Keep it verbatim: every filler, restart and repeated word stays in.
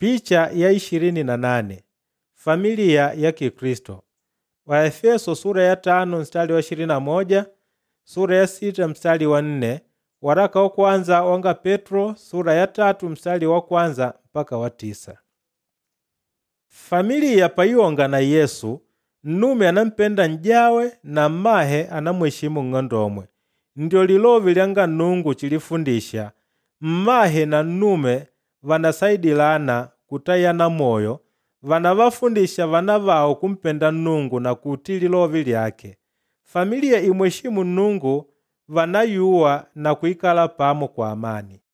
Picha ya ishirini na nane. Familia ya Kikristo. Waefeso sura ya tano mstari wa ishirini na moja, sura ya sita mstari wa nne, waraka wa kwanza wanga Petro sura ya tatu mstari wa kwanza mpaka wa tisa. Familia paiwonga na Yesu, nnume anampenda njawe na mmahe anamheshimu ng'ondomwe. Ndio lilovi lyanga Nungu chilifundisha, mmahe na nnume vanasaidilana kutayana moyo, vanavafundisha vana vao kumpenda Nungu na kuti lilovi lyake. Familia imheshimu Nungu vanayuwa na kuikala pamo kwa amani.